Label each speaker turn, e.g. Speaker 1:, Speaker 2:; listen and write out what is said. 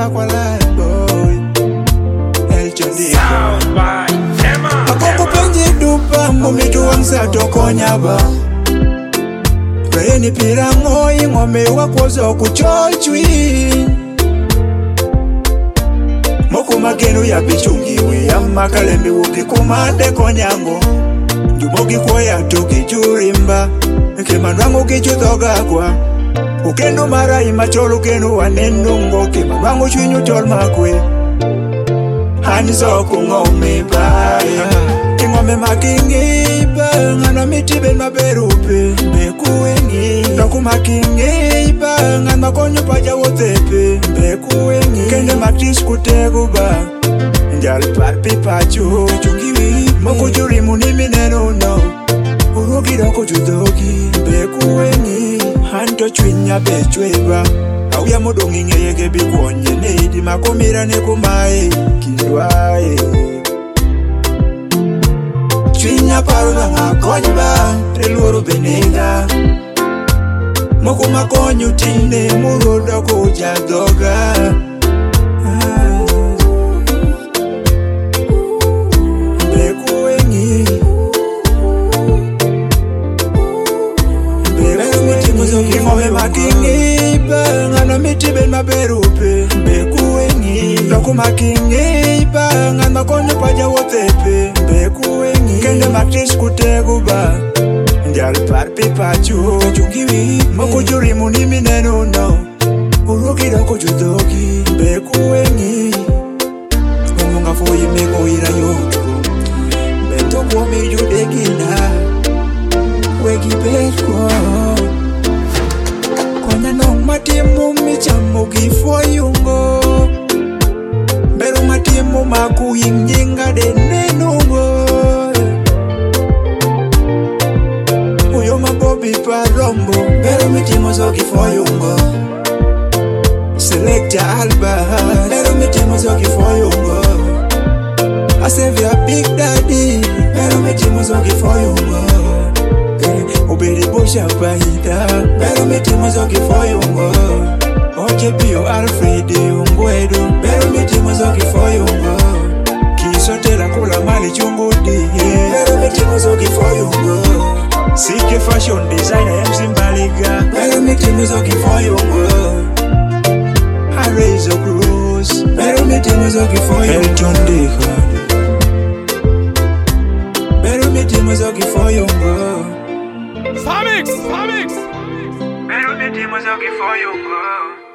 Speaker 1: pa kwa life boy Elton Dika Akoko penji dupa Mumitu wa msato konyaba Reni pirango ingome wakozo kuchochwi Moku magenu ya bichungiwe ya makalembi ukikumande konyango Jumogi kwa ya toki churimba Kimanwangu kichuthoga kwa Ukenu mara imacholo kenu wanenungo Kimanwangu chwinyu tol makwe Hanizo kungome baya Kingome makingiba Ngana mitiben maberupe Mbekuwengi Doku makingiba Ngana makonyo paja wotepe Mbekuwengi Kende matis kuteguba Njal parpi pachu Chungiwi Moku jurimu nimi neno no Urogi doko judogi Mbekuwengi Hanto chwinya bechweba Auya modongi ngeyege bikonye Neidi makomira nekumae Kindwae Chwinya paruna ngakonyba Reluoro benega Moku makonyu tine Murodo kuja doga Mbekuwengi Ngome makingiba Ngana mitiben maberupe Mbekuwengi Doku makingiba Ngana makonyo paja wotepe Mbekuwengi Kende maktis kuteguba Njal parpi pachu Chungiwi Moku jurimu nimi neno no Urogi doko judogi Mbekuwengi Ngomunga foyi mego ira yotko Bento kwa mejudegina Wegi betko Matimu michamu gifoyungo Beru matimu maku yinginga de nenungo Uyo mabobi parombo Beru mitimu zo gifoyungo Selecta Alba Beru mitimu zo gifoyungo Asevia Big Daddy Beru mitimu zo gifoyungo Uberi busha pahida Bero mitimu zoki foyungo Oche pio Alfredi ungwedu Bero mitimu zoki foyungo Kisotela kula mali chungudi Bero mitimu zoki foyungo Sike fashion designer MC Mbaliga Bero mitimu zoki foyungo Haraizo Cruz Bero mitimu zoki foyungo Elton Dika Bero mitimu zoki foyungo
Speaker 2: Famix!
Speaker 1: Beru mitimu zoki foyungo